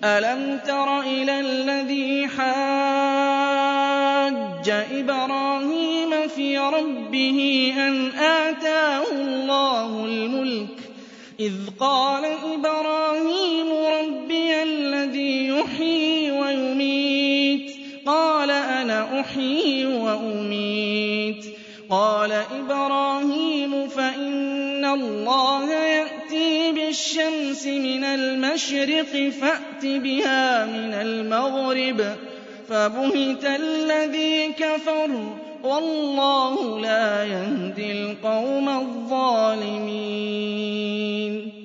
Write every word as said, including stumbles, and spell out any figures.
أَلَمْ تَرَ إِلَى الَّذِي حَاجَّ إِبْرَاهِيمَ فِي رَبِّهِ أَنْ آتَاهُ اللَّهُ الْمُلْكَ إِذْ قَالَ إِبْرَاهِيمُ رَبِّيَ الَّذِي يُحْيِي وَيُمِيتُ قَالَ أَنَا أُحْيِي وَأُمِيتُ قَالَ إِبْرَاهِيمُ فَإِنَّ اللَّهَ يَأْتِي بِالشَّمْسِ مِنَ الْمَشْرِقِ فَأْتِ بِهَا مِنَ الْمَغْرِبِ فَبُهِتَ الَّذِي كَفَرَ وَاللَّهُ لَا يَهْدِي الْقَوْمَ الظَّالِمِينَ